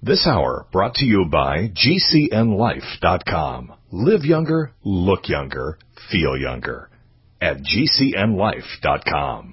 This hour brought to you by GCNLife.com. Live younger, look younger, feel younger at GCNLife.com.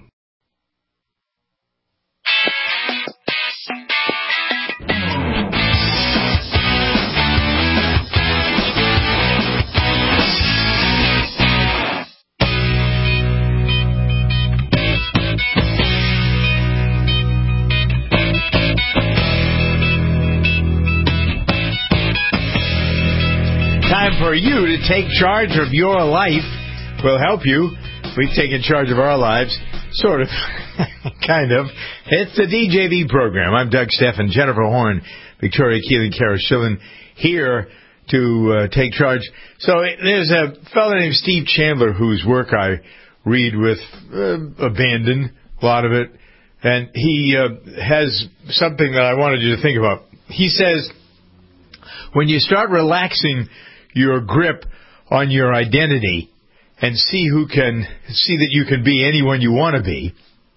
Time for you to take charge of your life. We'll help you. We've taken charge of our lives. Sort of. Kind of. It's the DJV program. I'm Doug Steffen, Jennifer Horn, Victoria Keeling, Kara Schillen here to take charge. So there's a fellow named Steve Chandler whose work I read with abandon, a lot of it. And he has something that I wanted you to think about. He says, when you start relaxing your grip on your identity and see that you can be anyone you want to be,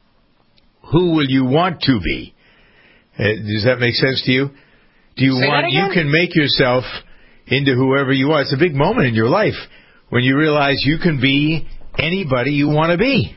who will you want to be? Does that make sense to you? Do you you can make yourself into whoever you are. It's a big moment in your life when you realize you can be anybody you want to be.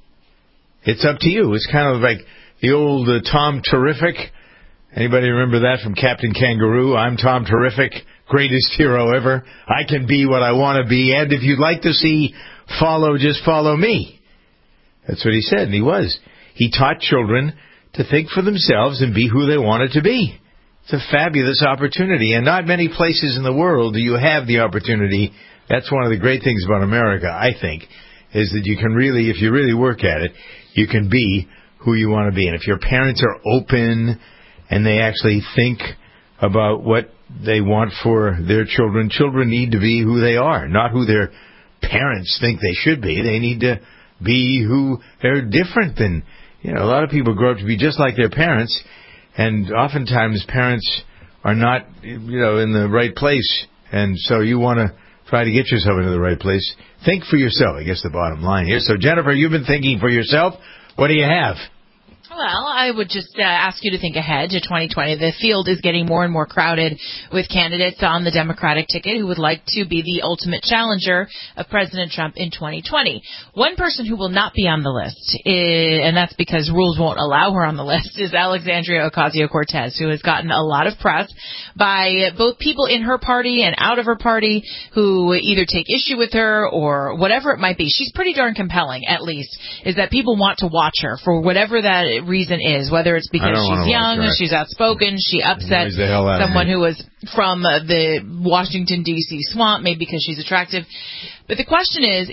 It's up to you. It's kind of like the old Tom Terrific. Anybody remember that from Captain Kangaroo? I'm Tom Terrific, greatest hero ever. I can be what I want to be, and if you'd like to see just follow me. That's what he said, and he was. He taught children to think for themselves and be who they wanted to be. It's a fabulous opportunity, and not many places in the world do you have the opportunity. That's one of the great things about America, I think, is that you can really, if you really work at it, you can be who you want to be. And if your parents are open and they actually think about what they want for their children. Children need to be who they are, not who their parents think they should be. They need to be who they're different than. A lot of people grow up to be just like their parents, and oftentimes parents are not, in the right place. And so you want to try to get yourself into the right place. Think for yourself, I guess the bottom line here. So, Jennifer, you've been thinking for yourself. What do you have? Well, I would just ask you to think ahead to 2020. The field is getting more and more crowded with candidates on the Democratic ticket who would like to be the ultimate challenger of President Trump in 2020. One person who will not be on the list, and that's because rules won't allow her on the list, is Alexandria Ocasio-Cortez, who has gotten a lot of press by both people in her party and out of her party who either take issue with her or whatever it might be. She's pretty darn compelling, at least, is that people want to watch her for whatever that reason is, whether it's because she's young, she's outspoken, she upset someone who was from the Washington, D.C. swamp, maybe because she's attractive. But the question is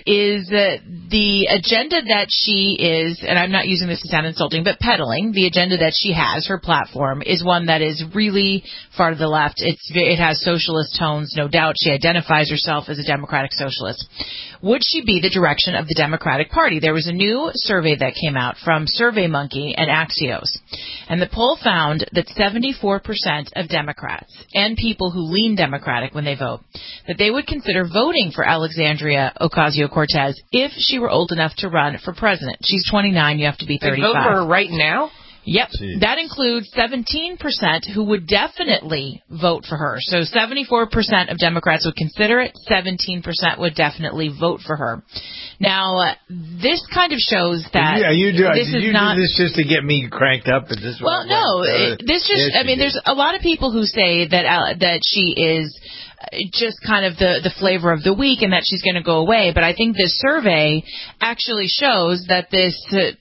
the agenda that she is, and I'm not using this to sound insulting, but peddling, the agenda that she has, her platform, is one that is really far to the left. It has socialist tones, no doubt. She identifies herself as a democratic socialist. Would she be the direction of the Democratic Party? There was a new survey that came out from SurveyMonkey and Axios, and the poll found that 74% of Democrats and people who lean Democratic when they vote, that they would consider voting for Alexandria Ocasio-Cortez if she were old enough to run for president. She's 29, you have to be 35. They vote for her right now? Yep. Jeez. That includes 17% who would definitely vote for her. So 74% of Democrats would consider it. 17% would definitely vote for her. Now, this kind of shows that do this just to get me cranked up? At this well, no. There's a lot of people who say that she is just kind of the flavor of the week and that she's going to go away. But I think this survey actually shows that this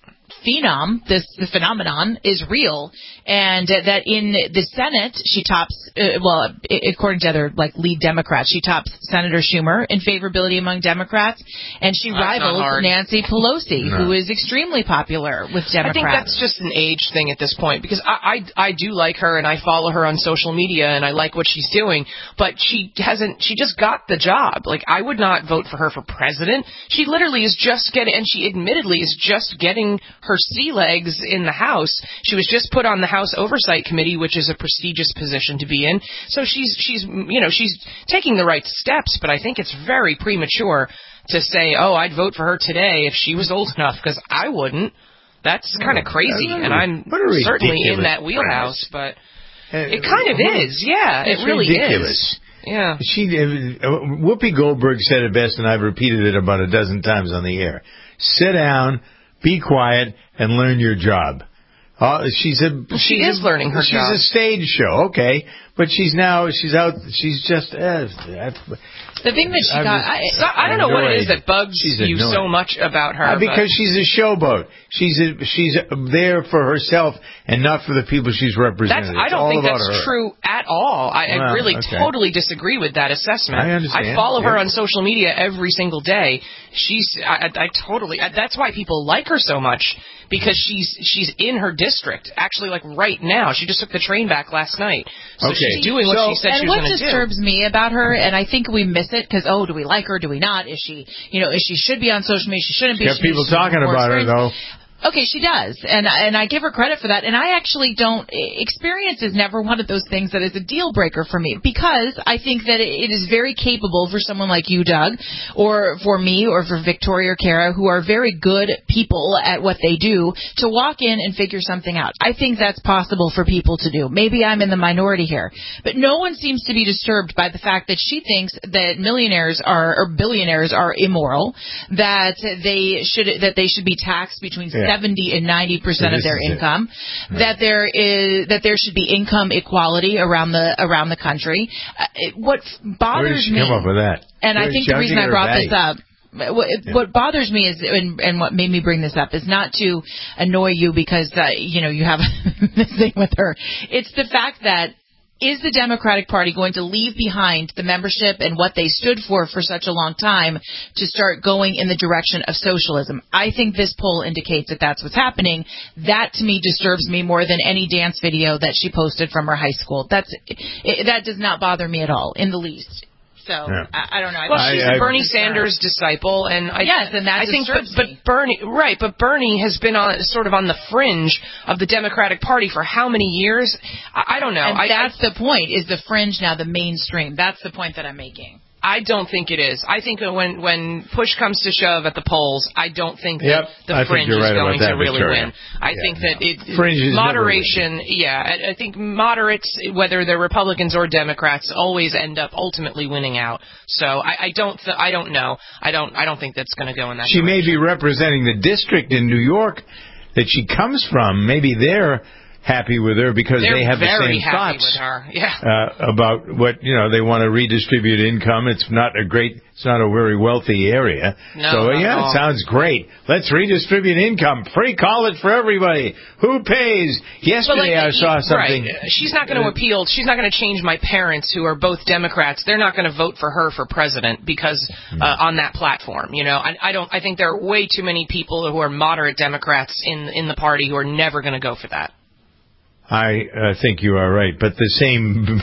the phenomenon is real, and that in the Senate she tops, according to other lead Democrats, she tops Senator Schumer in favorability among Democrats, and she rivals Nancy Pelosi, who is extremely popular with Democrats. I think that's just an age thing at this point, because I do like her and I follow her on social media and I like what she's doing, but she just got the job. I would not vote for her for president. She literally is just and she admittedly is just getting her sea legs in the House. She was just put on the House Oversight Committee, which is a prestigious position to be in. So she's taking the right steps, but I think it's very premature to say, I'd vote for her today if she was old enough, because I wouldn't. That's kind of crazy, and I'm certainly in that wheelhouse, but It kind of is, yeah. It really ridiculous. is. Yeah. Whoopi Goldberg said it best, and I've repeated it about a dozen times on the air. Sit down, be quiet, and learn your job. She is learning her job. She's a stage show, okay, but she's out. She's just. The thing that she got, I don't know what it is that bugs you so much about her. Because she's a showboat. She's there for herself and not for the people she's representing. I don't think that's true at all. I really totally disagree with that assessment. I understand. I follow her on social media every single day. That's why people like her so much, because she's in her district. Actually, like right now, she just took the train back last night. So she's doing what she said she was going to do. And what disturbs me about her, and I think we miss it because do we like her? Do we not? Is she should be on social media? She shouldn't be. Got people talking about her though. Okay, she does, and I give her credit for that. And I actually don't. Experience is never one of those things that is a deal breaker for me, because I think that it is very capable for someone like you, Doug, or for me, or for Victoria or Kara, who are very good people at what they do, to walk in and figure something out. I think that's possible for people to do. Maybe I'm in the minority here, but no one seems to be disturbed by the fact that she thinks that billionaires are immoral, that they should be taxed between 70 and 90% of their income, that there should be income equality around the country. What bothers me, come up with that? And I think the reason I brought this up, what bothers me is, and what made me bring this up, is not to annoy you because you have this thing with her. It's the fact that, is the Democratic Party going to leave behind the membership and what they stood for such a long time to start going in the direction of socialism? I think this poll indicates that that's what's happening. That, to me, disturbs me more than any dance video that she posted from her high school. That does not bother me at all, in the least. So, I don't know. Well, she's a Bernie Sanders disciple, and I think, but Bernie has been sort of on the fringe of the Democratic Party for how many years? I don't know. And that's the point, is the fringe now the mainstream. That's the point that I'm making. I don't think it is. I think that when push comes to shove at the polls, I don't think that the fringe is going to really win. I think that moderation, I think moderates, whether they're Republicans or Democrats, always end up ultimately winning out. So I don't know. I don't think that's going to go in that direction. She may be representing the district in New York that she comes from. Maybe they're happy with her because they have the same thoughts about what they want to redistribute income. It's not a very wealthy area. It sounds great. Let's redistribute income. Free college for everybody. Who pays? Yesterday I saw something. Right. She's not going to appeal. She's not going to change my parents, who are both Democrats. They're not going to vote for her for president because on that platform. I think there are way too many people who are moderate Democrats in the party who are never going to go for that. I think you are right, but the same,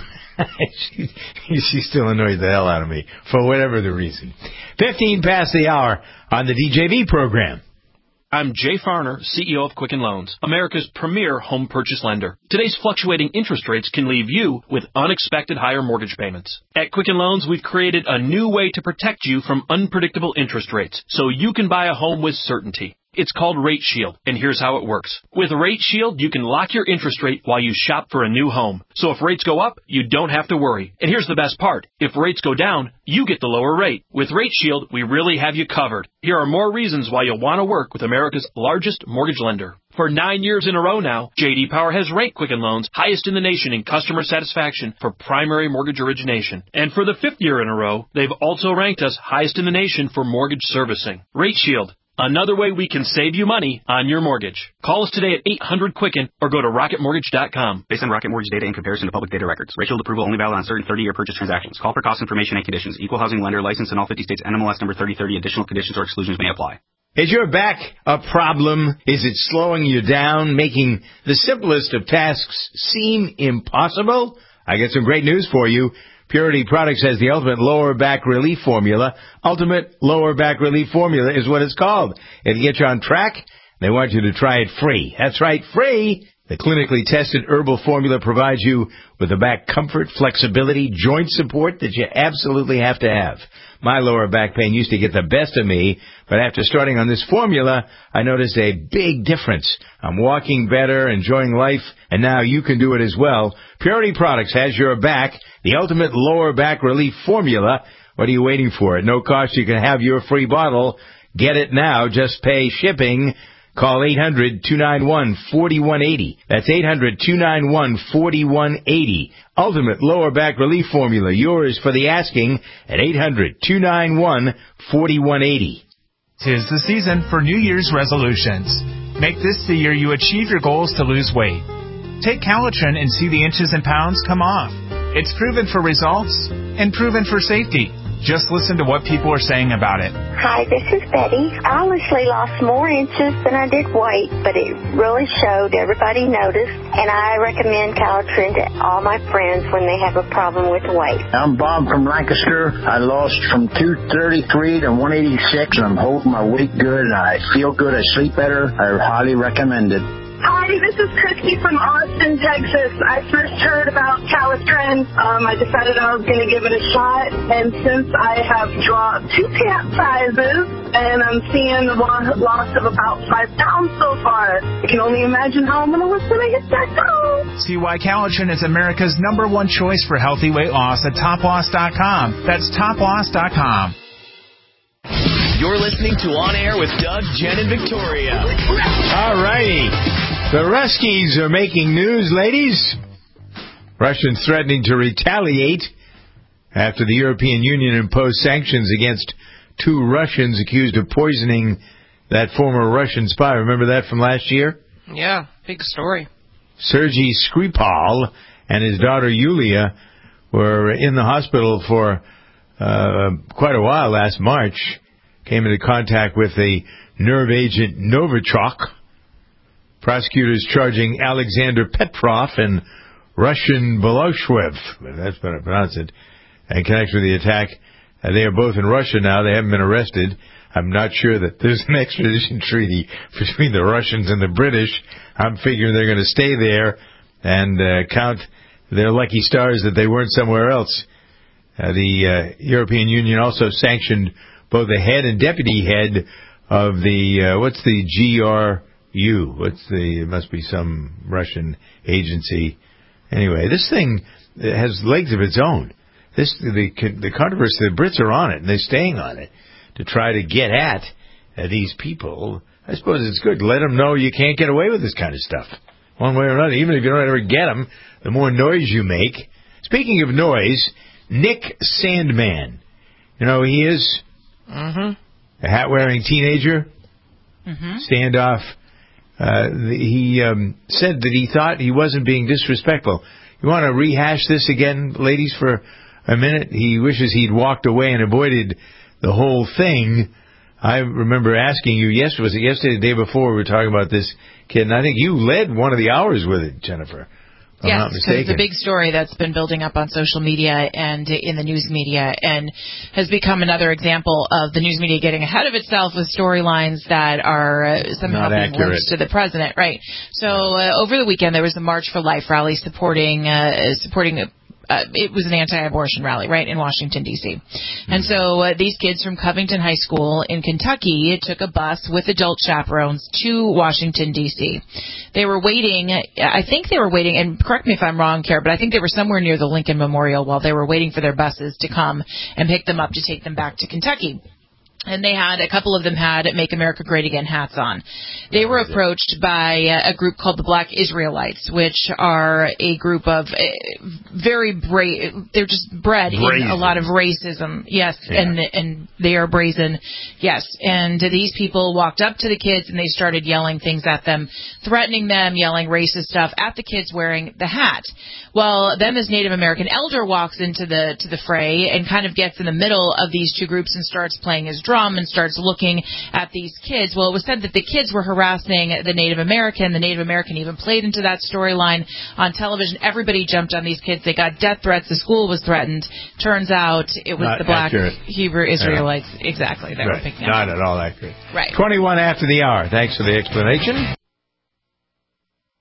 she still annoyed the hell out of me, for whatever the reason. 15 past the hour on the DJV program. I'm Jay Farner, CEO of Quicken Loans, America's premier home purchase lender. Today's fluctuating interest rates can leave you with unexpected higher mortgage payments. At Quicken Loans, we've created a new way to protect you from unpredictable interest rates, so you can buy a home with certainty. It's called Rate Shield, and here's how it works. With Rate Shield, you can lock your interest rate while you shop for a new home. So if rates go up, you don't have to worry. And here's the best part. If rates go down, you get the lower rate. With Rate Shield, we really have you covered. Here are more reasons why you'll want to work with America's largest mortgage lender. For 9 years in a row now, J.D. Power has ranked Quicken Loans highest in the nation in customer satisfaction for primary mortgage origination. And for the 5th year in a row, they've also ranked us highest in the nation for mortgage servicing. Rate Shield. Another way we can save you money on your mortgage. Call us today at 800-QUICKEN or go to rocketmortgage.com. Based on Rocket Mortgage data in comparison to public data records. Rate Shield approval only valid on certain 30-year purchase transactions. Call for cost information and conditions. Equal housing lender licensed in all 50 states. NMLS number 3030. Additional conditions or exclusions may apply. Is your back a problem? Is it slowing you down, making the simplest of tasks seem impossible? I got some great news for you. Purity Products has the ultimate lower back relief formula. Ultimate lower back relief formula is what it's called. It'll get you on track. They want you to try it free. That's right, free. The clinically tested herbal formula provides you with the back comfort, flexibility, joint support that you absolutely have to have. My lower back pain used to get the best of me, but after starting on this formula, I noticed a big difference. I'm walking better, enjoying life, and now you can do it as well. Purity Products has your back, the ultimate lower back relief formula. What are you waiting for? At no cost, you can have your free bottle. Get it now. Just pay shipping. Call 800-291-4180. That's 800-291-4180. Ultimate lower back relief formula. Yours for the asking at 800-291-4180. 'Tis the season for New Year's resolutions. Make this the year you achieve your goals to lose weight. Take Calitrin and see the inches and pounds come off. It's proven for results and proven for safety. Just listen to what people are saying about it. Hi, this is Betty. I honestly lost more inches than I did weight, but it really showed. Everybody noticed, and I recommend Calitrin to all my friends when they have a problem with weight. I'm Bob from Lancaster. I lost from 233 to 186, and I'm holding my weight good, and I feel good. I sleep better. I highly recommend it. Hi, this is Christy from Austin, Texas. I first heard about Calitrin. I decided I was going to give it a shot, and since I have dropped 2 pant sizes, and I'm seeing a loss of about 5 pounds so far, I can only imagine how I'm going to look when I get back home. See why Calitrin is America's #1 choice for healthy weight loss at toploss.com. That's toploss.com. You're listening to On Air with Doug, Jen, and Victoria. All righty. The Ruskies are making news, ladies. Russians threatening to retaliate after the European Union imposed sanctions against 2 Russians accused of poisoning that former Russian spy. Remember that from last year? Yeah, big story. Sergei Skripal and his daughter Yulia were in the hospital for quite a while last March. Came into contact with the nerve agent Novichok. Prosecutors charging Alexander Petrov and Russian Bolshevik, that's how I pronounce it, in connection with the attack. They are both in Russia now. They haven't been arrested. I'm not sure that there's an extradition treaty between the Russians and the British. I'm figuring they're going to stay there and count their lucky stars that they weren't somewhere else. The European Union also sanctioned both the head and deputy head of the, what's the GRU? It must be some Russian agency. Anyway, this thing has legs of its own. The controversy, the Brits are on it, and they're staying on it to try to get at these people. I suppose it's good. Let them know you can't get away with this kind of stuff, one way or another. Even if you don't ever get them, the more noise you make. Speaking of noise, Nick Sandman. You know who he is? Mm-hmm. A hat-wearing teenager. Mm-hmm. Standoff. He said that he thought he wasn't being disrespectful. You want to rehash this again, ladies, for a minute? He wishes he'd walked away and avoided the whole thing. I remember asking you, was it yesterday, the day before, we were talking about this kid, and I think you led one of the hours with it, Jennifer. Yes, because it's a big story that's been building up on social media and in the news media and has become another example of the news media getting ahead of itself with storylines that are somehow being linked to the president. Right. So over the weekend there was a March for Life rally supporting it was an anti-abortion rally, right, in Washington, D.C. And so these kids from Covington High School in Kentucky took a bus with adult chaperones to Washington, D.C. They were waiting, and correct me if I'm wrong, Kara, but I think they were somewhere near the Lincoln Memorial while they were waiting for their buses to come and pick them up to take them back to Kentucky. And a couple of them had Make America Great Again hats on. They were approached by a group called the Black Israelites, which are a group of very they're just bred in a lot of racism. Yes, yeah. And they are brazen. Yes. And these people walked up to the kids and they started yelling things at them, threatening them, yelling racist stuff at the kids wearing the hat. Well, then this Native American elder walks into the fray and kind of gets in the middle of these two groups and starts playing his drum and starts looking at these kids. Well, it was said that the kids were harassing the Native American. The Native American even played into that storyline on television. Everybody jumped on these kids. They got death threats. The school was threatened. Turns out it was the Black Hebrew Israelites. Yeah. Exactly. They were picking up. Not at all accurate. Right. 21 after the hour. Thanks for the explanation.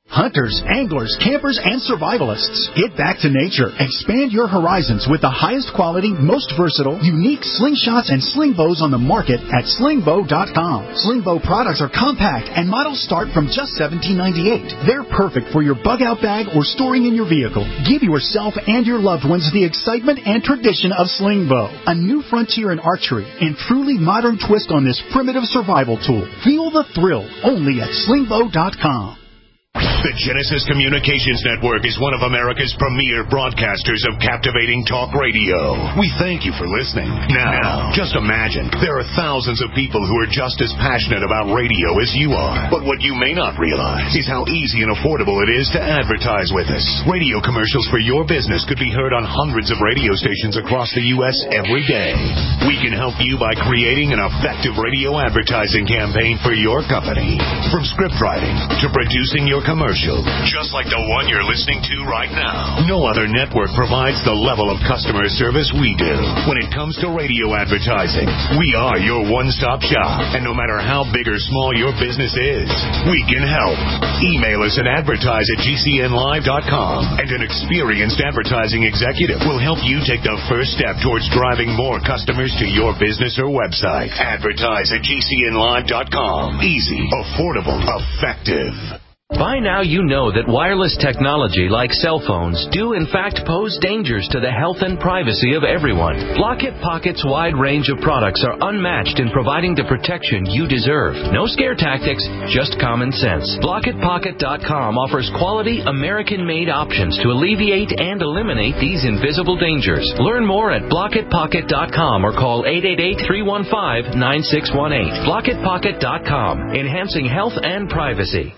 Hunters, anglers, campers, and survivalists, get back to nature. Expand your horizons with the highest quality, most versatile, unique slingshots and sling bows on the market at slingbow.com. Slingbow products are compact and models start from just $17.98. They're perfect for your bug-out bag or storing in your vehicle. Give yourself and your loved ones the excitement and tradition of Slingbow, a new frontier in archery and truly modern twist on this primitive survival tool. Feel the thrill only at slingbow.com. The Genesis Communications Network is one of America's premier broadcasters of captivating talk radio. We thank you for listening. Now, just imagine, there are thousands of people who are just as passionate about radio as you are. But what you may not realize is how easy and affordable it is to advertise with us. Radio commercials for your business could be heard on hundreds of radio stations across the U.S. every day. We can help you by creating an effective radio advertising campaign for your company. From script writing to producing your commercial, just like the one you're listening to right now. No other network provides the level of customer service we do. When it comes to radio advertising, we are your one-stop shop. And no matter how big or small your business is, we can help. Email us at advertise@gcnlive.com, and an experienced advertising executive will help you take the first step towards driving more customers to your business or website. Advertise@gcnlive.com. Easy, affordable, effective. By now you know that wireless technology like cell phones do in fact pose dangers to the health and privacy of everyone. Block-It Pocket's wide range of products are unmatched in providing the protection you deserve. No scare tactics, just common sense. BlockItPocket.com offers quality American-made options to alleviate and eliminate these invisible dangers. Learn more at BlockItPocket.com or call 888-315-9618. BlockItPocket.com, enhancing health and privacy.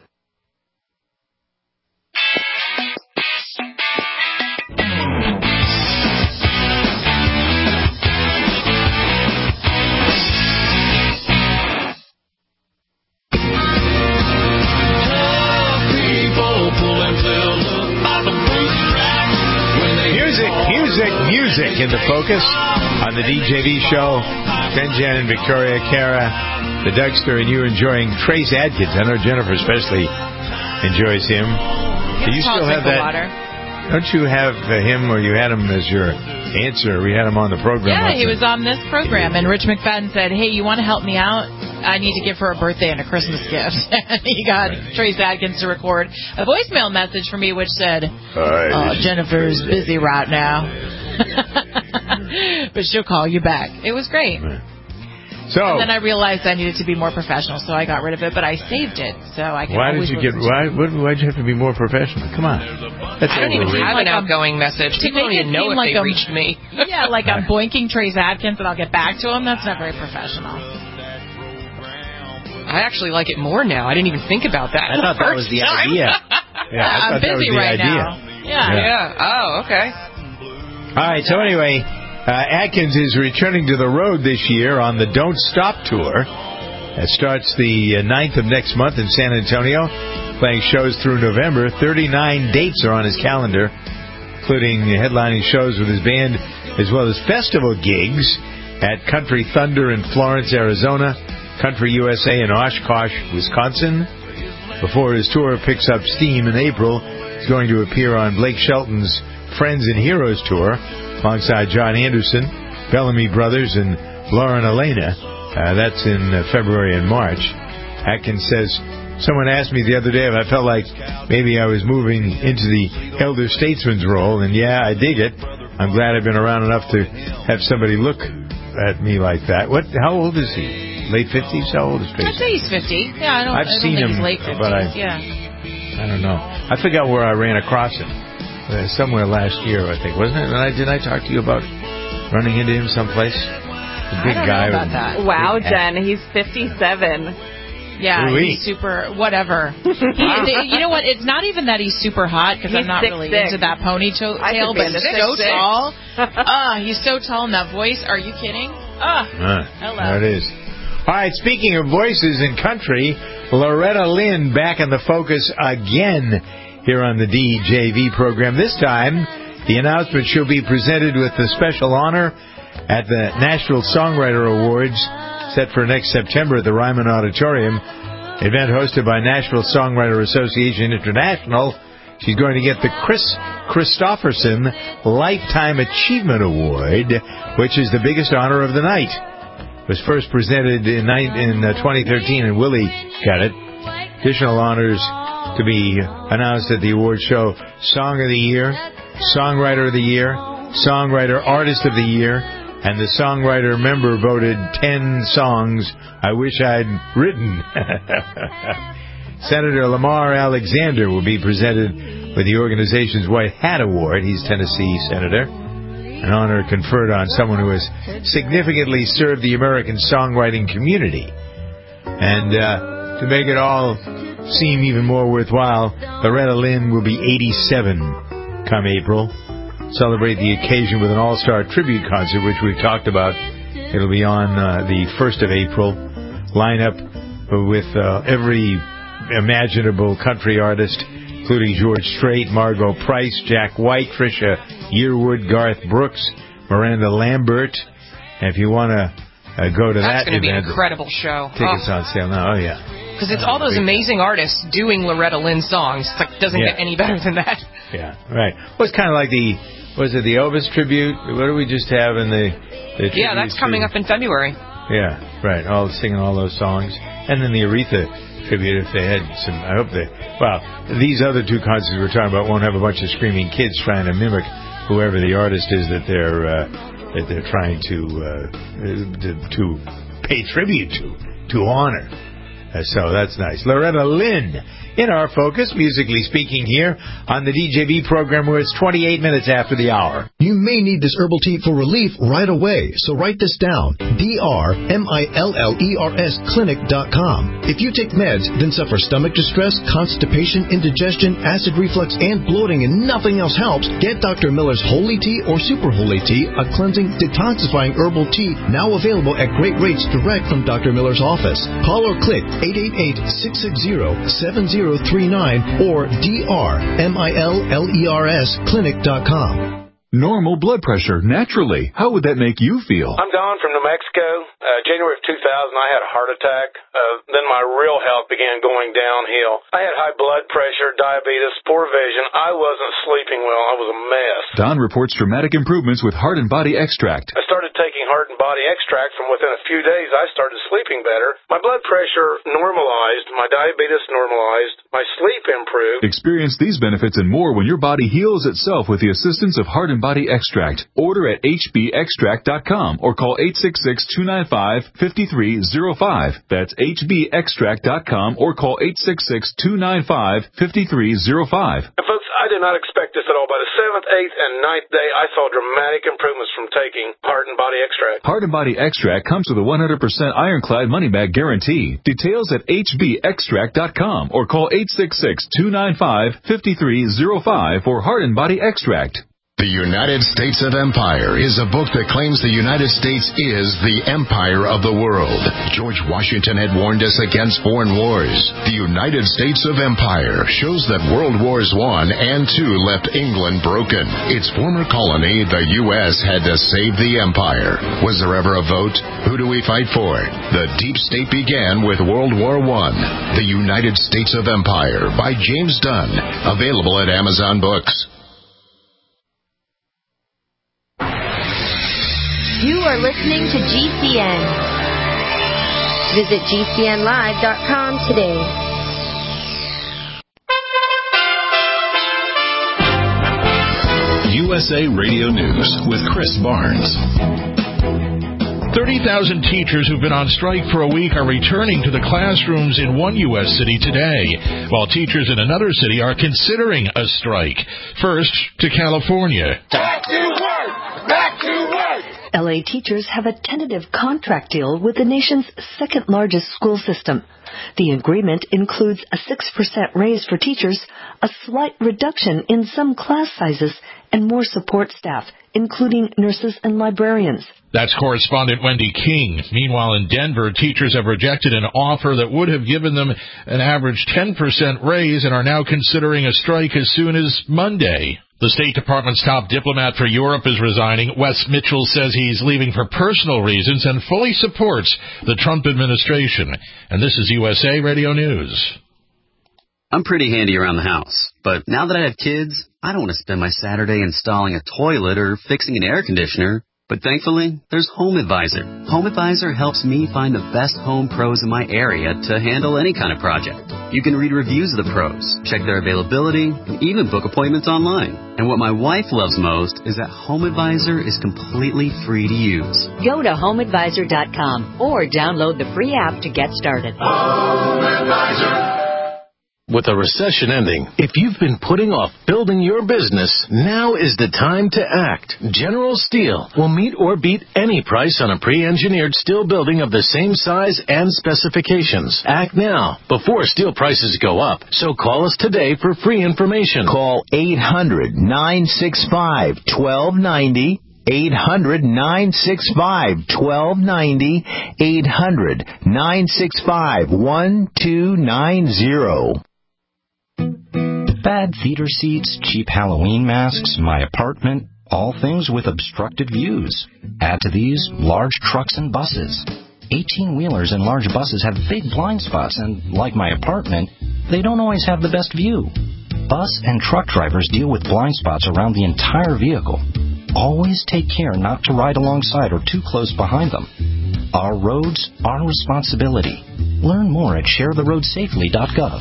Music in the focus on the DJV show. Jen and Victoria, Kara, the Dougster, and you enjoying Trace Adkins. I know Jennifer especially enjoys him. Do you still have that? Water. Don't you have him, or you had him as your answer? We had him on the program. Yeah, he was on this program, and Rich McFadden said, "Hey, you want to help me out? I need to give her a birthday and a Christmas gift." And he got Trace Adkins to record a voicemail message for me, which said, "Jennifer's busy right now, but she'll call you back." It was great. So, and then I realized I needed to be more professional, so I got rid of it, but I saved it, so I can why'd you have to be more professional? Come on. I don't even have an outgoing message. People don't even know if they reached me. Yeah, like I'm boinking Trace Adkins and I'll get back to him. That's not very professional. I actually like it more now. I didn't even think about that. I thought that was the idea. Yeah, I'm busy right now. Yeah. Oh, okay. All right, so anyway, Adkins is returning to the road this year on the Don't Stop Tour. It starts the 9th of next month in San Antonio, playing shows through November. 39 dates are on his calendar, including headlining shows with his band, as well as festival gigs at Country Thunder in Florence, Arizona, Country USA in Oshkosh, Wisconsin. Before his tour picks up steam in April, he's going to appear on Blake Shelton's Friends and Heroes Tour, alongside John Anderson, Bellamy Brothers, and Lauren Elena. That's in February and March. Atkins says, someone asked me the other day if I felt like maybe I was moving into the elder statesman's role, and yeah, I dig it. I'm glad I've been around enough to have somebody look at me like that. How old is he? Late 50s? How old is Tracy? I'd say he's 50. Yeah, I don't seen think him, he's late 50s. But I don't know. I forgot where I ran across him. Somewhere last year, I think, wasn't it? Did I talk to you about running into him someplace? The big guy. Know about that. Wow, Jen, he's 57. Yeah, he's super, whatever. You know what? It's not even that he's super hot, because I'm not really into that ponytail, but he's so tall. He's so tall, and that voice, are you kidding? Hello. There it is. All right, speaking of voices in country, Loretta Lynn back in the focus again here on the DJV program. This time, the announcement she'll be presented with the special honor at the National Songwriter Awards set for next September at the Ryman Auditorium. Event hosted by Nashville Songwriter Association International. She's going to get the Chris Christopherson Lifetime Achievement Award, which is the biggest honor of the night. It was first presented in 2013, and Willie got it. Additional honors to be announced at the award show: Song of the Year, Songwriter of the Year, Songwriter Artist of the Year, and the Songwriter member voted 10 songs I wish I'd written. Senator Lamar Alexander will be presented with the organization's White Hat Award. He's Tennessee Senator, an honor conferred on someone who has significantly served the American songwriting community. And to make it all seem even more worthwhile, Loretta Lynn will be 87 come April. Celebrate the occasion with an all-star tribute concert, which we've talked about. It'll be on the 1st of April. Line up with every imaginable country artist, including George Strait, Margot Price, Jack White, Trisha Yearwood, Garth Brooks, Miranda Lambert. And if you want to go to that event, that's going to be an incredible show. Tickets on sale now. Oh, yeah. Because it's all those amazing artists doing Loretta Lynn songs. It's like, doesn't get any better than that. Yeah, right. Well, it's kind of like the Elvis tribute? What do we just have in the tribute? Yeah, that's coming up in February. Yeah, right. All singing all those songs. And then the Aretha tribute, if they had some. I hope they. Well, these other two concerts we're talking about won't have a bunch of screaming kids trying to mimic whoever the artist is that they're trying to pay tribute to honor. So that's nice. Loretta Lynn in our focus, musically speaking, here on the DJB program, where it's 28 minutes after the hour. You may need this herbal tea for relief right away, so write this down. DRMILLERS Clinic.com. If you take meds, then suffer stomach distress, constipation, indigestion, acid reflux, and bloating, and nothing else helps, get Dr. Miller's Holy Tea or Super Holy Tea, a cleansing, detoxifying herbal tea, now available at great rates direct from Dr. Miller's office. Call or click 888-660-7039 or DRMILLERS Clinic.com. Normal blood pressure, naturally. How would that make you feel? I'm Don from New Mexico. January of 2000, I had a heart attack. Then my real health began going downhill. I had high blood pressure, diabetes, poor vision. I wasn't sleeping well. I was a mess. Don reports dramatic improvements with Heart and Body Extract. I started taking Heart and Body Extract. From within a few days, I started sleeping better. My blood pressure normalized. My diabetes normalized. My sleep improved. Experience these benefits and more when your body heals itself with the assistance of Heart and Body Extract. Order at hbextract.com or call 866-295-5305. That's hbextract.com or call 866-295-5305. And folks, I did not expect this at all. By the 7th, 8th, and 9th day, I saw dramatic improvements from taking Heart and Body Extract. Heart and Body Extract comes with a 100% ironclad money-back guarantee. Details at hbextract.com or call 866-295-5305 for Heart and Body Extract. The United States of Empire is a book that claims the United States is the empire of the world. George Washington had warned us against foreign wars. The United States of Empire shows that World Wars I and II left England broken. Its former colony, the U.S., had to save the empire. Was there ever a vote? Who do we fight for? The deep state began with World War I. The United States of Empire by James Dunn. Available at Amazon Books. You are listening to GCN. Visit GCNlive.com today. USA Radio News with Chris Barnes. 30,000 teachers who've been on strike for a week are returning to the classrooms in one U.S. city today, while teachers in another city are considering a strike. First, to California. Back to work! Back to work! LA teachers have a tentative contract deal with the nation's second-largest school system. The agreement includes a 6% raise for teachers, a slight reduction in some class sizes, and more support staff, including nurses and librarians. That's correspondent Wendy King. Meanwhile, in Denver, teachers have rejected an offer that would have given them an average 10% raise and are now considering a strike as soon as Monday. The State Department's top diplomat for Europe is resigning. Wes Mitchell says he's leaving for personal reasons and fully supports the Trump administration. And this is USA Radio News. I'm pretty handy around the house, but now that I have kids, I don't want to spend my Saturday installing a toilet or fixing an air conditioner. But thankfully, there's HomeAdvisor. HomeAdvisor helps me find the best home pros in my area to handle any kind of project. You can read reviews of the pros, check their availability, and even book appointments online. And what my wife loves most is that HomeAdvisor is completely free to use. Go to HomeAdvisor.com or download the free app to get started. HomeAdvisor. With a recession ending, if you've been putting off building your business, now is the time to act. General Steel will meet or beat any price on a pre-engineered steel building of the same size and specifications. Act now, before steel prices go up. So call us today for free information. Call 800-965-1290. 800-965-1290. 800-965-1290. Bad theater seats, cheap Halloween masks, my apartment, all things with obstructed views. Add to these large trucks and buses. 18-wheelers and large buses have big blind spots, and like my apartment, they don't always have the best view. Bus and truck drivers deal with blind spots around the entire vehicle. Always take care not to ride alongside or too close behind them. Our roads, our responsibility. Learn more at sharetheroadsafely.gov.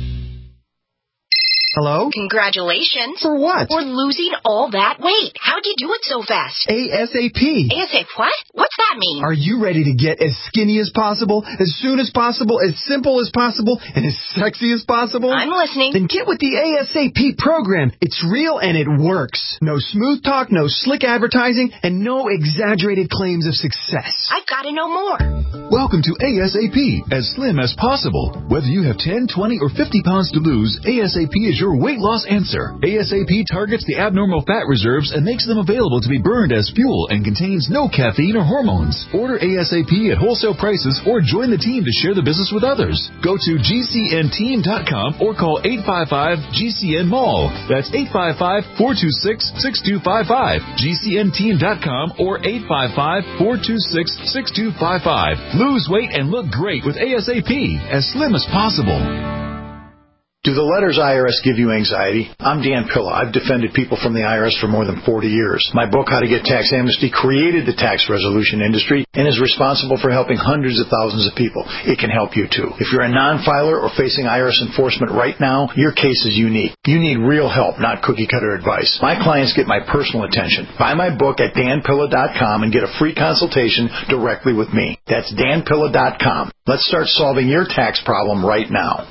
Hello? Congratulations. For what? For losing all that weight. How'd you do it so fast? ASAP. ASAP what? What's that mean? Are you ready to get as skinny as possible, as soon as possible, as simple as possible, and as sexy as possible? I'm listening. Then get with the ASAP program. It's real and it works. No smooth talk, no slick advertising, and no exaggerated claims of success. I've got to know more. Welcome to ASAP, as slim as possible. Whether you have 10, 20, or 50 pounds to lose, ASAP is your weight loss answer. ASAP targets the abnormal fat reserves and makes them available to be burned as fuel and contains no caffeine or hormones. Order ASAP at wholesale prices or join the team to share the business with others. Go to GCNteam.com or call 855-GCN-MALL. That's 855-426-6255. GCNteam.com or 855-426-6255. Lose weight and look great with ASAP, as slim as possible. Do the letters IRS give you anxiety? I'm Dan Pilla. I've defended people from the IRS for more than 40 years. My book, How to Get Tax Amnesty, created the tax resolution industry and is responsible for helping hundreds of thousands of people. It can help you too. If you're a non-filer or facing IRS enforcement right now, your case is unique. You need real help, not cookie-cutter advice. My clients get my personal attention. Buy my book at danpilla.com and get a free consultation directly with me. That's danpilla.com. Let's start solving your tax problem right now.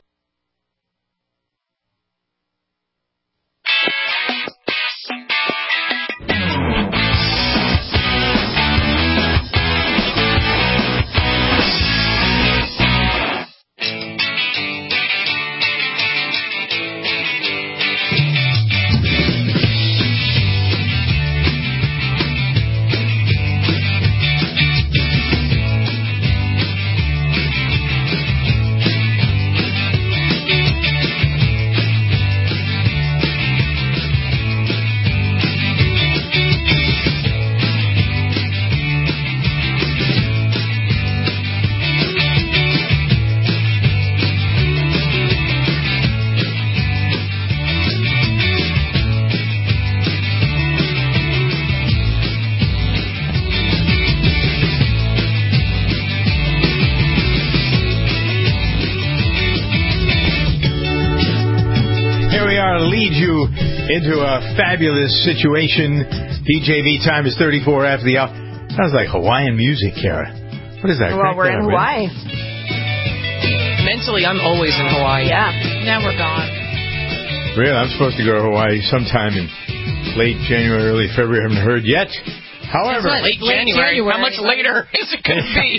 Lead you into a fabulous situation. DJV time is 34 after the hour. Sounds like Hawaiian music, Kara. What is that? Well, we're in Hawaii. Mentally, I'm always in Hawaii. Yeah. Now we're gone. Really? I'm supposed to go to Hawaii sometime in late January, early February. I haven't heard yet. However, late January. How much later is it going to be?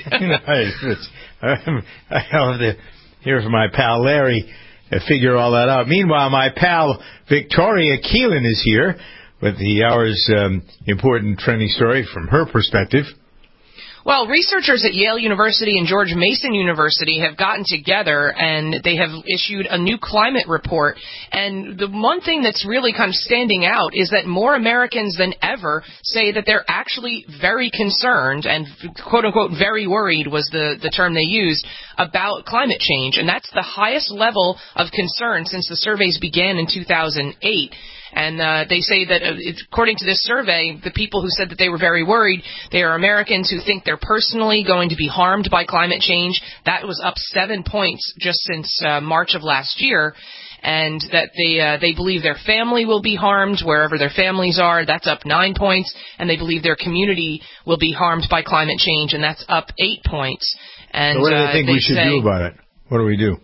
I'll have to hear from my pal Larry to figure all that out. Meanwhile, my pal Victoria Keelan is here with the hour's important trending story from her perspective. Well, researchers at Yale University and George Mason University have gotten together and they have issued a new climate report. And the one thing that's really kind of standing out is that more Americans than ever say that they're actually very concerned and quote-unquote very worried was the term they used about climate change. And that's the highest level of concern since the surveys began in 2008. And they say that, according to this survey, the people who said that they were very worried, they are Americans who think they're personally going to be harmed by climate change. That was up 7 points just since March of last year. And that they believe their family will be harmed wherever their families are. That's up 9 points. And they believe their community will be harmed by climate change, and that's up 8 points. And so what do they think we should do about it? What do we do?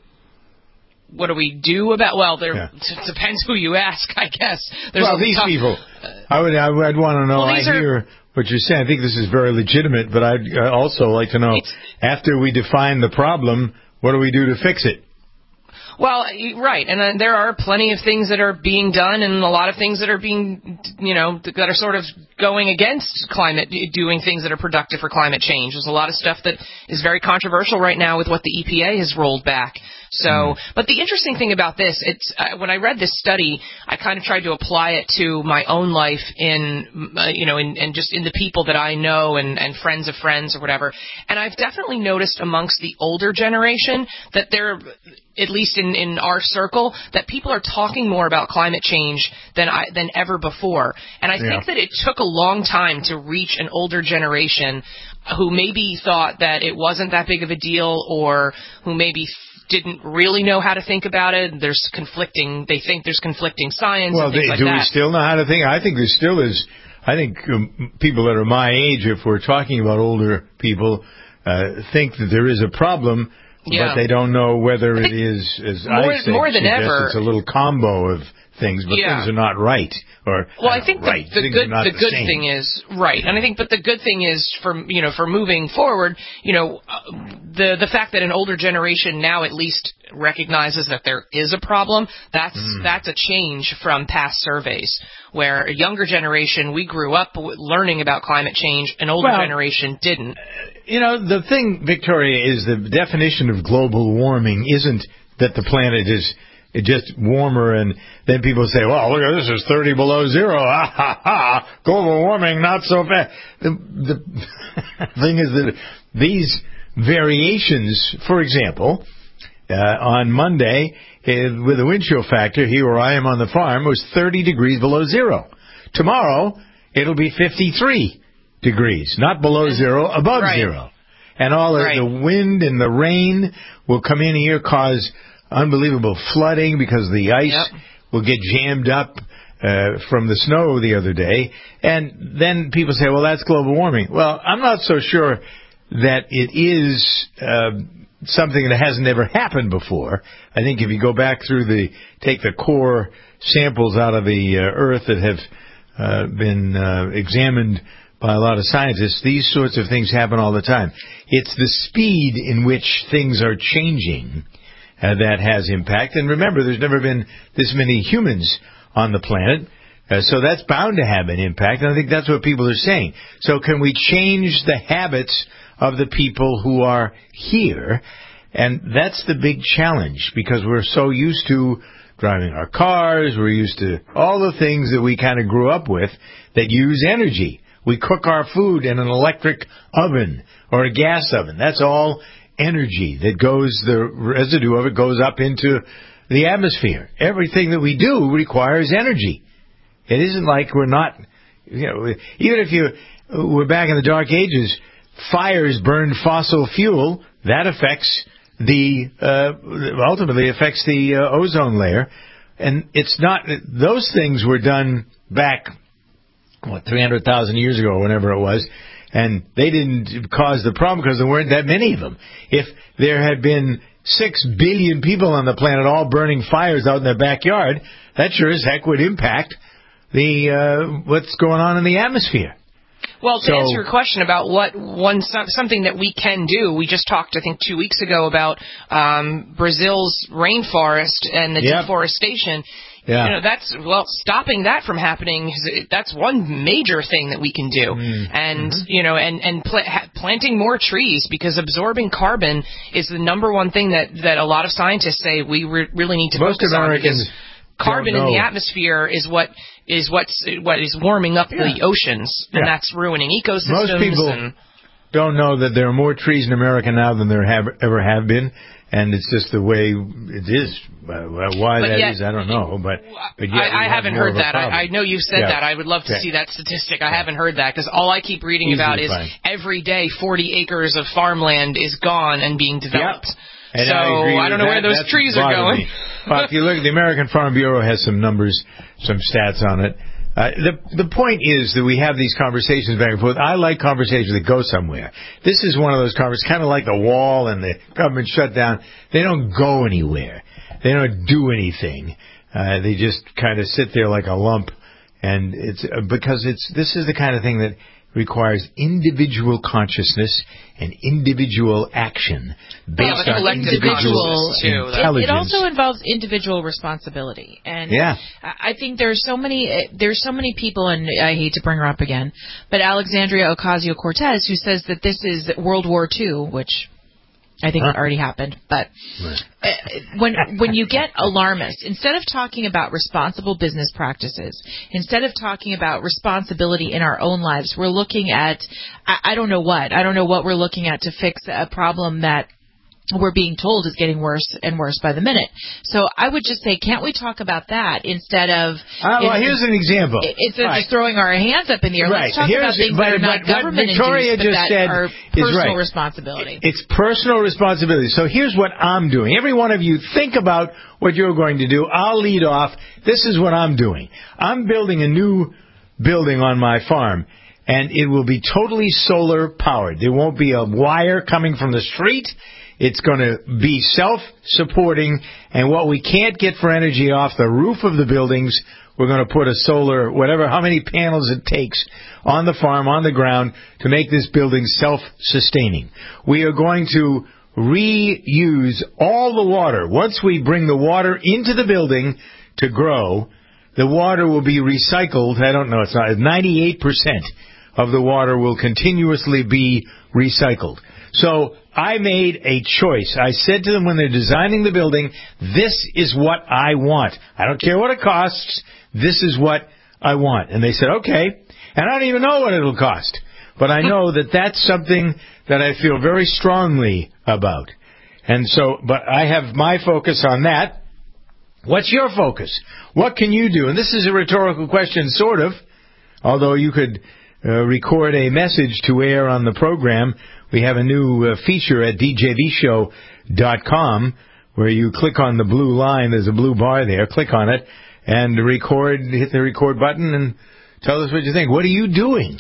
What do we do about? Well, it depends who you ask, I guess. These people. I'd want to know. Well, I hear what you're saying. I think this is very legitimate, but I'd also like to know, after we define the problem, what do we do to fix it? Well, right, and there are plenty of things that are being done, and a lot of things that are being, that are sort of going against climate, doing things that are productive for climate change. There's a lot of stuff that is very controversial right now with what the EPA has rolled back. So, but the interesting thing about this, when I read this study, I kind of tried to apply it to my own life in just in the people that I know and friends of friends or whatever. And I've definitely noticed amongst the older generation that they're, at least in our circle, that people are talking more about climate change than ever before. And I think that it took a long time to reach an older generation who maybe thought that it wasn't that big of a deal, or who maybe didn't really know how to think about it. They think there's conflicting science and things like that. Do we still know how to think? I think there still is. I think people that are my age, if we're talking about older people, think that there is a problem, but they don't know whether it is, as I say, more than ever, it's a little combo of things, but things are not right. I think the good thing is right, and I think, but the good thing is for moving forward, the fact that an older generation now at least recognizes that there is a problem. That's a change from past surveys, where a younger generation, we grew up learning about climate change, an older generation didn't. The thing, Victoria, is the definition of global warming isn't that the planet is just warmer, and then people say, well, look at this, is 30 below zero. Ha, ha, ha. Global warming, not so fast. The thing is that these variations, for example, on Monday, with the wind chill factor here where I am on the farm, was 30 degrees below zero. Tomorrow, it'll be 53 degrees, not below zero, above zero. And all the wind and the rain will come in here, cause unbelievable flooding because the ice will get jammed up from the snow the other day. And then people say, well, that's global warming. Well, I'm not so sure that it is something that hasn't ever happened before. I think if you go back through take the core samples out of the earth that have been examined by a lot of scientists, these sorts of things happen all the time. It's the speed in which things are changing that has impact. And remember, there's never been this many humans on the planet, so that's bound to have an impact. And I think that's what people are saying. So can we change the habits of the people who are here? And that's the big challenge, because we're so used to driving our cars, we're used to all the things that we kind of grew up with that use energy. We cook our food in an electric oven or a gas oven. That's all energy that goes, the residue of it goes up into the atmosphere. Everything that we do requires energy. It isn't like we're not, even if we're back in the Dark Ages, fires burned fossil fuel, that affects ultimately affects the ozone layer. And it's not, those things were done back, 300,000 years ago, whenever it was, and they didn't cause the problem because there weren't that many of them. If there had been 6 billion people on the planet all burning fires out in their backyard, that sure as heck would impact what's going on in the atmosphere. Well, to answer your question about something that we can do, we just talked, I think, 2 weeks ago about Brazil's rainforest and the deforestation. Yeah. Stopping that from happening, that's one major thing that we can do. And planting more trees, because absorbing carbon is the number one thing that a lot of scientists say we really need to focus on, because carbon in the atmosphere is what is warming up the oceans, and that's ruining ecosystems. Most people don't know that there are more trees in America now than there ever have been, and it's just the way it is. Why that is, I don't know. But I haven't heard that. I know you've said that. I would love to see that statistic. I haven't heard that, because all I keep reading about is every day 40 acres of farmland is gone and being developed. And so I don't know where those trees are going. Well, if you look, the American Farm Bureau has some numbers, some stats on it. The point is that we have these conversations back and forth. I like conversations that go somewhere. This is one of those conversations, kind of like the wall and the government shutdown. They don't go anywhere. They don't do anything. They just kind of sit there like a lump. And it's because this is the kind of thing that requires individual consciousness and individual action based on individual intelligence. It also involves individual responsibility, and I think there's so many people, and I hate to bring her up again, but Alexandria Ocasio-Cortez, who says that this is World War II, which I think it already happened. But when you get alarmist, instead of talking about responsible business practices, instead of talking about responsibility in our own lives, we're looking at, I don't know what we're looking at to fix a problem that we're being told is getting worse and worse by the minute. So I would just say, can't we talk about that instead of... well, here's an example. Instead of just throwing our hands up in the air, let's talk about things that are not government-induced, but that are personal responsibility. It's personal responsibility. So here's what I'm doing. Every one of you, think about what you're going to do. I'll lead off. This is what I'm doing. I'm building a new building on my farm, and it will be totally solar-powered. There won't be a wire coming from the street. It's going to be self-supporting, and what we can't get for energy off the roof of the buildings, we're going to put a solar, how many panels it takes on the farm, on the ground, to make this building self-sustaining. We are going to reuse all the water. Once we bring the water into the building to grow, the water will be recycled. I don't know, it's not 98% of the water will continuously be recycled. So I made a choice. I said to them when they're designing the building, this is what I want. I don't care what it costs. This is what I want. And they said, okay. And I don't even know what it'll cost. But I know that that's something that I feel very strongly about. And so, but I have my focus on that. What's your focus? What can you do? And this is a rhetorical question, sort of, although you could record a message to air on the program. We have a new feature at djvshow.com where you click on the blue line. There's a blue bar there. Click on it and record. Hit the record button and tell us what you think. What are you doing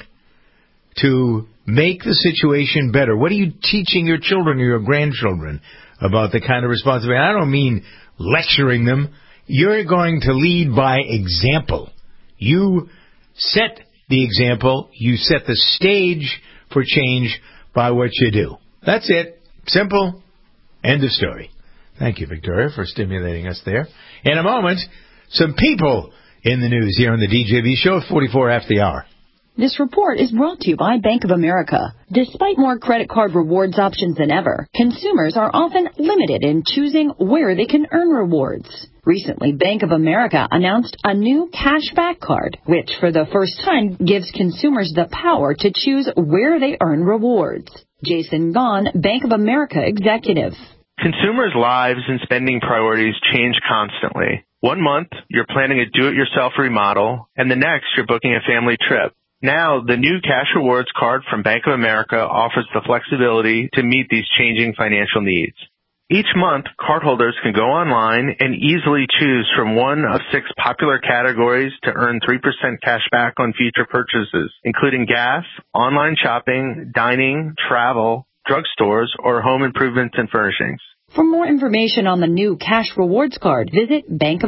to make the situation better? What are you teaching your children or your grandchildren about the kind of responsibility? I don't mean lecturing them. You're going to lead by example. You set the example. You set the stage for change by what you do. That's it. Simple. End of story. Thank you, Victoria, for stimulating us there. In a moment, some people in the news here on the DJV Show at 44 after the hour. This report is brought to you by Bank of America. Despite more credit card rewards options than ever, consumers are often limited in choosing where they can earn rewards. Recently, Bank of America announced a new cashback card, which for the first time gives consumers the power to choose where they earn rewards. Jason Gahn, Bank of America executive. Consumers' lives and spending priorities change constantly. 1 month, you're planning a do-it-yourself remodel, and the next, you're booking a family trip. Now, the new Cash Rewards card from Bank of America offers the flexibility to meet these changing financial needs. Each month, cardholders can go online and easily choose from one of 6 popular categories to earn 3% cash back on future purchases, including gas, online shopping, dining, travel, drugstores, or home improvements and furnishings. For more information on the new Cash Rewards card, visit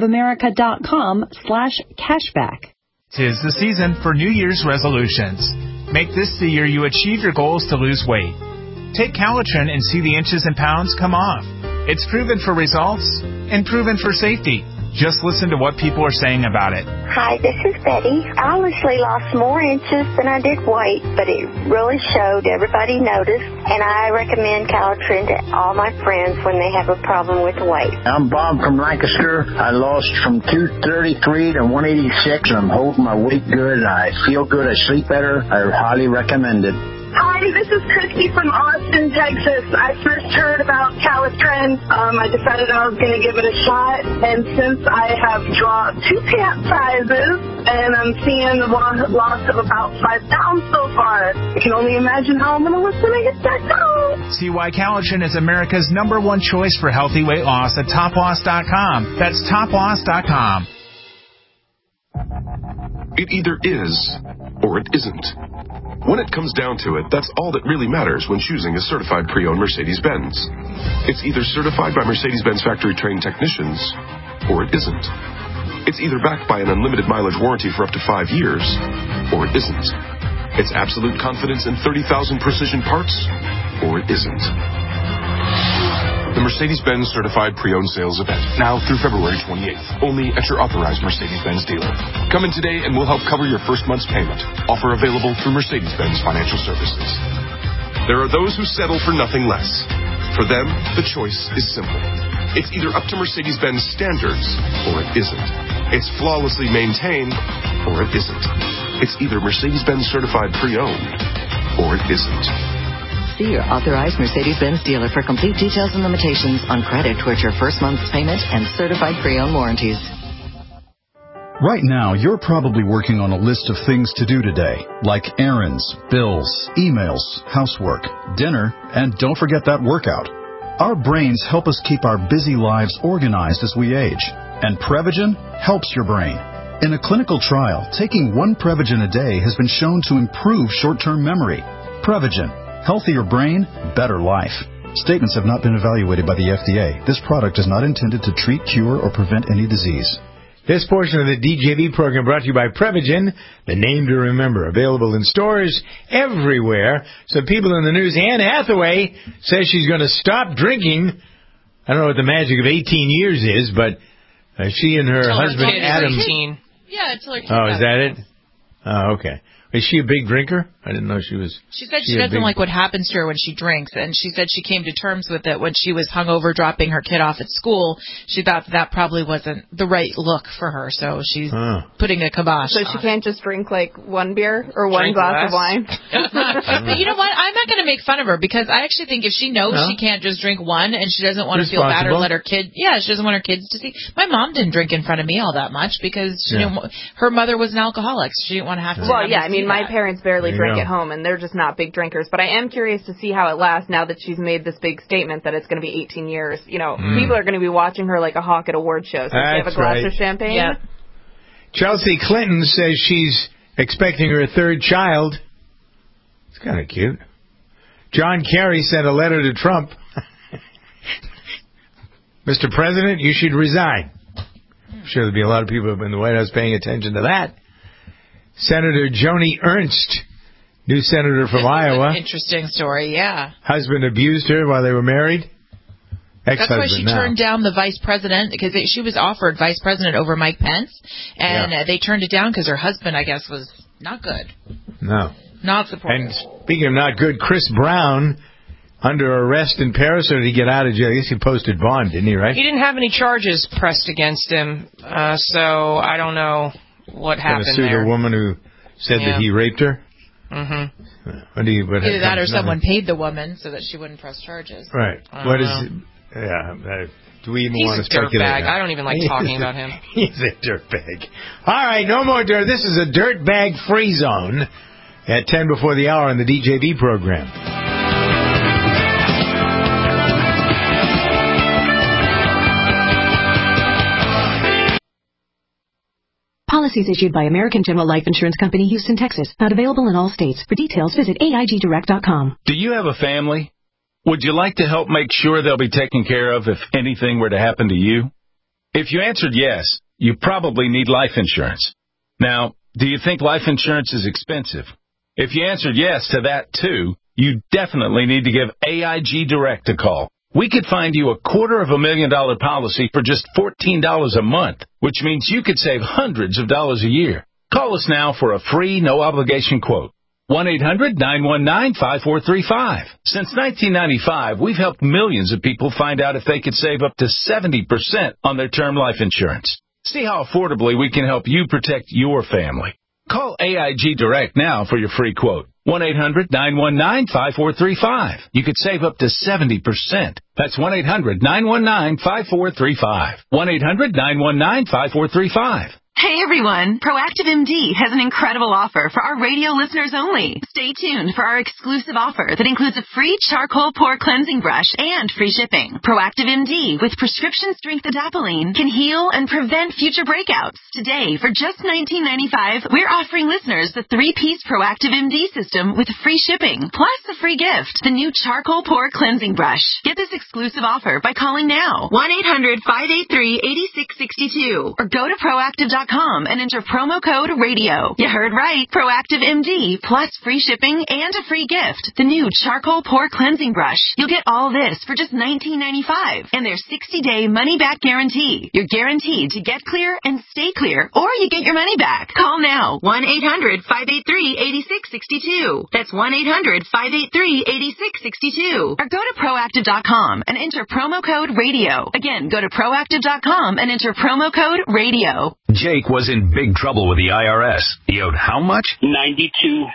bankofamerica.com/cashback. 'Tis the season for New Year's resolutions. Make this the year you achieve your goals to lose weight. Take Calitrin and see the inches and pounds come off. It's proven for results and proven for safety. Just listen to what people are saying about it. Hi, this is Betty. I honestly lost more inches than I did weight, but it really showed. Everybody noticed, and I recommend Calitrin to all my friends when they have a problem with weight. I'm Bob from Lancaster. I lost from 233 to 186, and I'm holding my weight good, and I feel good. I sleep better. I highly recommend it. Hi, this is Christy from Austin, Texas. I first heard about Calitrin. I decided I was going to give it a shot, and since I have dropped 2 pant sizes, and I'm seeing a loss of about 5 pounds so far, I can only imagine how I'm going to look when I get back home. See why Calitrin is America's #1 choice for healthy weight loss at toploss.com. That's toploss.com. It either is or it isn't. When it comes down to it, that's all that really matters when choosing a certified pre-owned Mercedes-Benz. It's either certified by Mercedes-Benz factory-trained technicians or it isn't. It's either backed by an unlimited mileage warranty for up to 5 years or it isn't. It's absolute confidence in 30,000 precision parts or it isn't. The Mercedes-Benz Certified Pre-Owned Sales Event, now through February 28th, only at your authorized Mercedes-Benz dealer. Come in today and we'll help cover your first month's payment. Offer available through Mercedes-Benz Financial Services. There are those who settle for nothing less. For them, the choice is simple. It's either up to Mercedes-Benz standards or it isn't. It's flawlessly maintained or it isn't. It's either Mercedes-Benz Certified Pre-Owned or it isn't. See your authorized Mercedes-Benz dealer for complete details and limitations on credit towards your first month's payment and certified pre-owned warranties. Right now, you're probably working on a list of things to do today, like errands, bills, emails, housework, dinner, and don't forget that workout. Our brains help us keep our busy lives organized as we age, and Prevagen helps your brain. In a clinical trial, taking 1 Prevagen a day has been shown to improve short-term memory. Prevagen. Healthier brain, better life. Statements have not been evaluated by the FDA. This product is not intended to treat, cure, or prevent any disease. This portion of the DJV program brought to you by Prevagen, the name to remember. Available in stores everywhere. Some people in the news, Anne Hathaway says she's going to stop drinking. I don't know what the magic of 18 years is, but she and her husband Adam... Yeah, until her kid is that it? Oh, okay. Is she a big drinker? I didn't know she was. She said she doesn't like what happens to her when she drinks, and she said she came to terms with it when she was hungover dropping her kid off at school. She thought that probably wasn't the right look for her, so she's putting a kibosh. So she can't just drink like 1 beer or one glass of wine? But you know what? I'm not going to make fun of her because I actually think if she knows she can't just drink one and she doesn't want to feel bad or let her kid, she doesn't want her kids to see. My mom didn't drink in front of me all that much because she didn't, her mother was an alcoholic, so she didn't want to have to. Well, yeah, I mean, my parents barely drink at home, and they're just not big drinkers. But I am curious to see how it lasts now that she's made this big statement that it's going to be 18 years. You know, people are going to be watching her like a hawk at award shows. So she have a glass of champagne. Yeah. Chelsea Clinton says she's expecting her 3rd child. It's kind of cute. John Kerry sent a letter to Trump. Mr. President, you should resign. I'm sure there'll be a lot of people in the White House paying attention to that. Senator Joni Ernst, new senator from Iowa. An interesting story, yeah. Husband abused her while they were married. That's why she turned down the vice president, because she was offered vice president over Mike Pence, and they turned it down because her husband, I guess, was not good. No. Not supportive. And speaking of not good, Chris Brown, under arrest in Paris, or did he get out of jail? I guess he posted bond, didn't he, right? He didn't have any charges pressed against him, so I don't know what happened there. Going to sue the woman who said that he raped her? Mm-hmm. Either that or someone paid the woman so that she wouldn't press charges. Right. What is it? Yeah. Do we even want to speculate? He's a dirtbag. I don't even like talking about him. He's a dirtbag. All right, no more dirt. This is a dirtbag free zone at 10 before the hour on the DJB program. Policies issued by American General Life Insurance Company, Houston, Texas. Not available in all states. For details, visit AIGdirect.com. Do you have a family? Would you like to help make sure they'll be taken care of if anything were to happen to you? If you answered yes, you probably need life insurance. Now, do you think life insurance is expensive? If you answered yes to that too, you definitely need to give AIG Direct a call. We could find you a $250,000 policy for just $14 a month, which means you could save hundreds of dollars a year. Call us now for a free, no-obligation quote. 1-800-919-5435. Since 1995, we've helped millions of people find out if they could save up to 70% on their term life insurance. See how affordably we can help you protect your family. Call AIG Direct now for your free quote. 1-800-919-5435. You could save up to 70%. That's 1-800-919-5435. 1-800-919-5435. Hey everyone, Proactive MD has an incredible offer for our radio listeners only. Stay tuned for our exclusive offer that includes a free charcoal pore cleansing brush and free shipping. Proactive MD with prescription strength adapalene can heal and prevent future breakouts. Today, for just $19.95, we're offering listeners the 3-piece Proactive MD system with free shipping, plus a free gift, the new charcoal pore cleansing brush. Get this exclusive offer by calling now, 1-800-583-8662, or go to Proactive.com and enter promo code RADIO. You heard right. Proactive MD plus free shipping and a free gift. The new charcoal pore cleansing brush. You'll get all this for just $19.95 and their 60-day money-back guarantee. You're guaranteed to get clear and stay clear, or you get your money back. Call now. 1-800-583-8662. That's 1-800-583-8662. Or go to Proactive.com and enter promo code RADIO. Again, go to Proactive.com and enter promo code RADIO. Jake was in big trouble with the IRS. He owed how much? $92,000.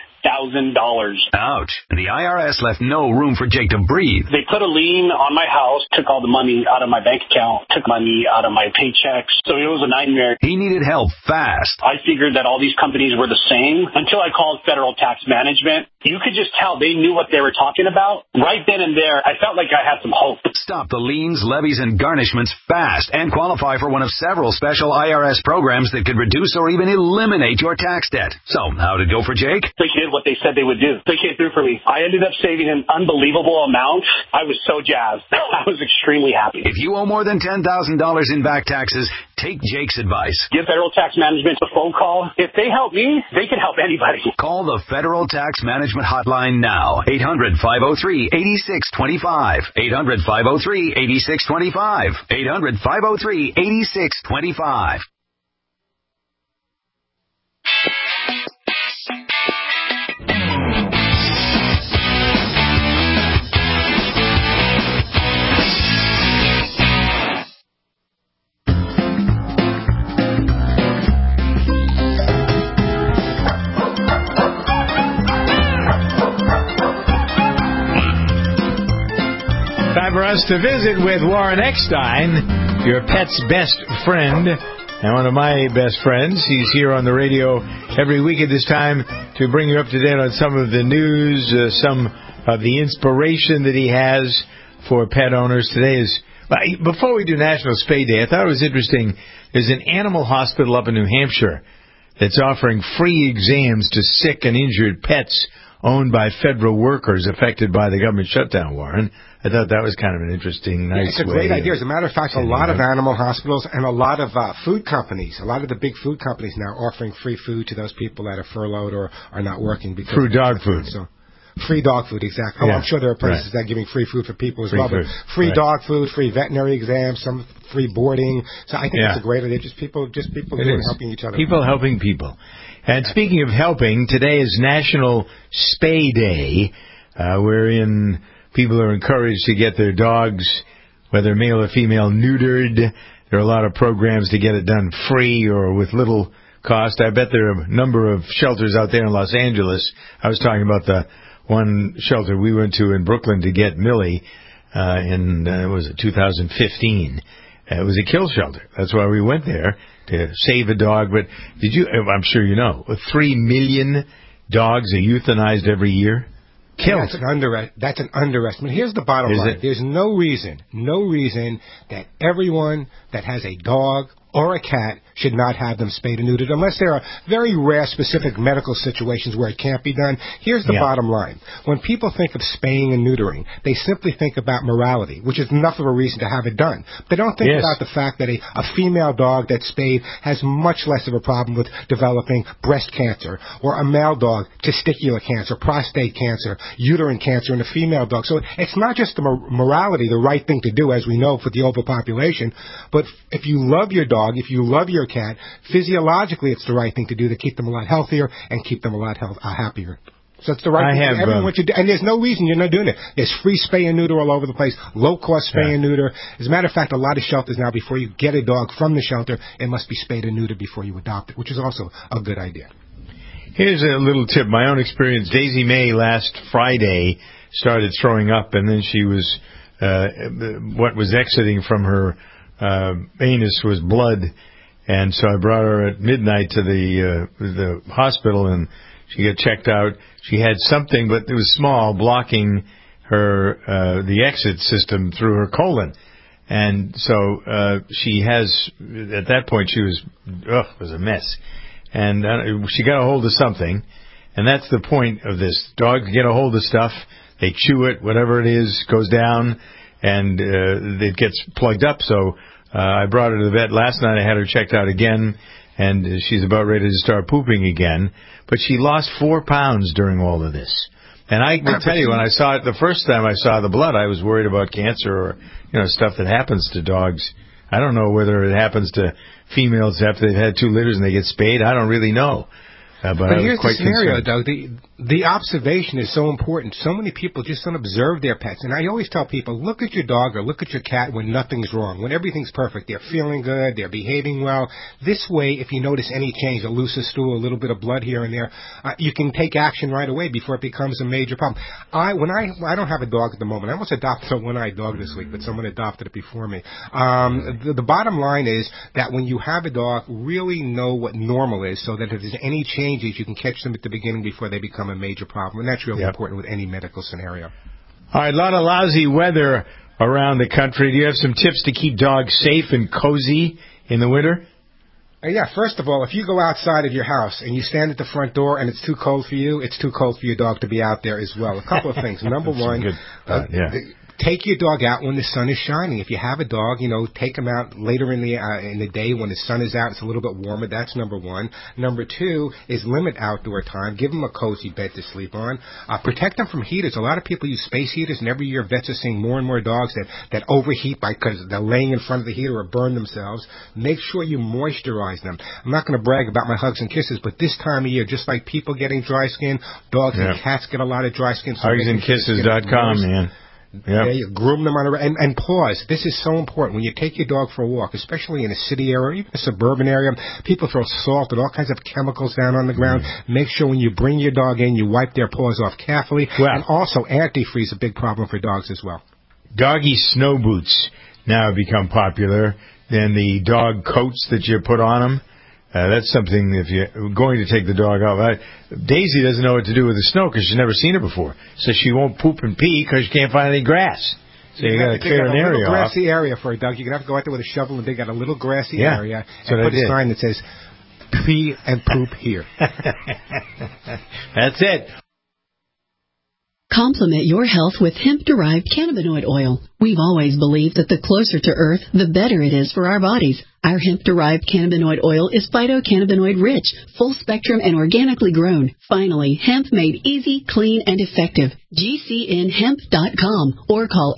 Ouch. And the IRS left no room for Jake to breathe. They put a lien on my house, took all the money out of my bank account, took money out of my paychecks. So it was a nightmare. He needed help fast. I figured that all these companies were the same until I called Federal Tax Management. You could just tell they knew what they were talking about. Right then and there, I felt like I had some hope. Stop the liens, levies, and garnishments fast and qualify for one of several special IRS programs that could reduce or even eliminate your tax debt. So, how did it go for Jake? They did what they said they would do. They came through for me. I ended up saving an unbelievable amount. I was so jazzed. I was extremely happy. If you owe more than $10,000 in back taxes, take Jake's advice. Give Federal Tax Management a phone call. If they help me, they can help anybody. Call the Federal Tax Management Hotline now. 800-503-8625. 800-503-8625. 800-503-8625. Time for us to visit with Warren Eckstein, your pet's best friend, and one of my best friends. He's here on the radio every week at this time to bring you up to date on some of the news, some of the inspiration that he has for pet owners. Today is, before we do National Spay Day, I thought it was interesting. There's an animal hospital up in New Hampshire that's offering free exams to sick and injured pets owned by federal workers affected by the government shutdown, Warren. I thought that was kind of an interesting, nice way. It's a great idea. As a matter of fact, a lot of animal hospitals and a lot of food companies, a lot of the big food companies now are offering free food to those people that are furloughed or are not working. Because free dog food. So, free dog food, exactly. Yeah. I'm sure there are places that are giving free food for people as well. But free dog food, free veterinary exams, some free boarding. So I think it's a great idea. Just people helping each other. People helping people. And speaking of helping, today is National Spay Day, wherein people are encouraged to get their dogs, whether male or female, neutered. There are a lot of programs to get it done free or with little cost. I bet there are a number of shelters out there in Los Angeles. I was talking about the one shelter we went to in Brooklyn to get Millie in 2015. It was a kill shelter. That's why we went there, to save a dog. But I'm sure you know, 3 million dogs are euthanized every year. Killed. That's an underestimate. Here's the bottom line. There's no reason that everyone that has a dog or a cat should not have them spayed and neutered unless there are very rare specific medical situations where it can't be done. Here's the bottom line. When people think of spaying and neutering, they simply think about morality, which is enough of a reason to have it done. They don't think about the fact that a female dog that's spayed has much less of a problem with developing breast cancer, or a male dog, testicular cancer, prostate cancer, uterine cancer in a female dog. So it's not just the morality, the right thing to do, as we know, for the overpopulation, but if you love your dog, if you love your cat, physiologically it's the right thing to do to keep them a lot healthier and keep them a lot happier. So it's the right thing. Everyone should do, and there's no reason you're not doing it. There's free spay and neuter all over the place, low-cost spay and neuter. As a matter of fact, a lot of shelters now, before you get a dog from the shelter, it must be spayed and neutered before you adopt it, which is also a good idea. Here's a little tip. My own experience. Daisy May last Friday started throwing up, and then she was, what was exiting from her anus was blood. And so I brought her at midnight to the hospital, and she got checked out. She had something, but it was small, blocking her the exit system through her colon. And so she has, at that point, she was, it was a mess. And she got a hold of something, and that's the point of this. Dogs get a hold of stuff, they chew it, whatever it is, goes down, and it gets plugged up. So I brought her to the vet last night. I had her checked out again, and she's about ready to start pooping again. But she lost 4 pounds during all of this. And I will tell you, when I saw it the first time I saw the blood, I was worried about cancer or, stuff that happens to dogs. I don't know whether it happens to females after they've had 2 litters and they get spayed. I don't really know. But here's the scenario, Doug. The observation is so important. So many people just don't observe their pets. And I always tell people, look at your dog or look at your cat when nothing's wrong, when everything's perfect. They're feeling good. They're behaving well. This way, if you notice any change, a looser stool, a little bit of blood here and there, you can take action right away before it becomes a major problem. I don't have a dog at the moment. I almost adopted a one-eyed dog this week, but someone adopted it before me. The bottom line is that when you have a dog, really know what normal is so that if there's any changes, you can catch them at the beginning before they become a major problem. And that's really important with any medical scenario. All right, a lot of lousy weather around the country. Do you have some tips to keep dogs safe and cozy in the winter? First of all, if you go outside of your house and you stand at the front door and it's too cold for you, it's too cold for your dog to be out there as well. A couple of things. Number one, take your dog out when the sun is shining. If you have a dog, take him out later in the day when the sun is out. It's a little bit warmer. That's number one. Number two is limit outdoor time. Give him a cozy bed to sleep on. Protect them from heaters. A lot of people use space heaters, and every year vets are seeing more and more dogs that overheat because they're laying in front of the heater or burn themselves. Make sure you moisturize them. I'm not going to brag about my hugs and kisses, but this time of year, just like people getting dry skin, dogs and cats get a lot of dry skin. So HugsandKisses.com, man. Yeah, you groom them on and pause. This is so important. When you take your dog for a walk, especially in a city area or even a suburban area, people throw salt and all kinds of chemicals down on the ground. Make sure when you bring your dog in, you wipe their paws off carefully. And also, antifreeze is a big problem for dogs as well. Doggy snow boots now have become popular. Then the dog coats that you put on them. That's something if you're going to take the dog out. Daisy doesn't know what to do with the snow because she's never seen it before. So she won't poop and pee because she can't find any grass. So you got to clear an area off. A grassy area for a dog. You're going to have to go out there with a shovel and dig out a little grassy area and put a sign that says, pee and poop here. That's it. Complement your health with hemp-derived cannabinoid oil. We've always believed that the closer to Earth, the better it is for our bodies. Our hemp-derived cannabinoid oil is phytocannabinoid-rich, full-spectrum, and organically grown. Finally, hemp made easy, clean, and effective. GCNhemp.com or call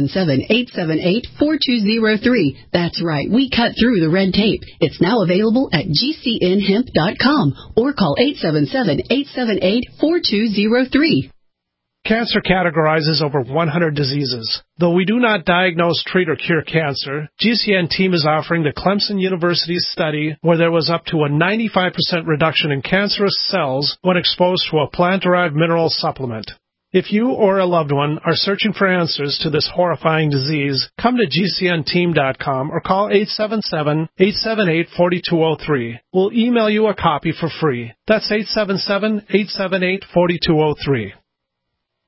877-878-4203. That's right, we cut through the red tape. It's now available at GCNhemp.com or call 877-878-4203. Cancer categorizes over 100 diseases. Though we do not diagnose, treat, or cure cancer, GCN team is offering the Clemson University's study where there was up to a 95% reduction in cancerous cells when exposed to a plant-derived mineral supplement. If you or a loved one are searching for answers to this horrifying disease, come to GCNteam.com or call 877-878-4203. We'll email you a copy for free. That's 877-878-4203.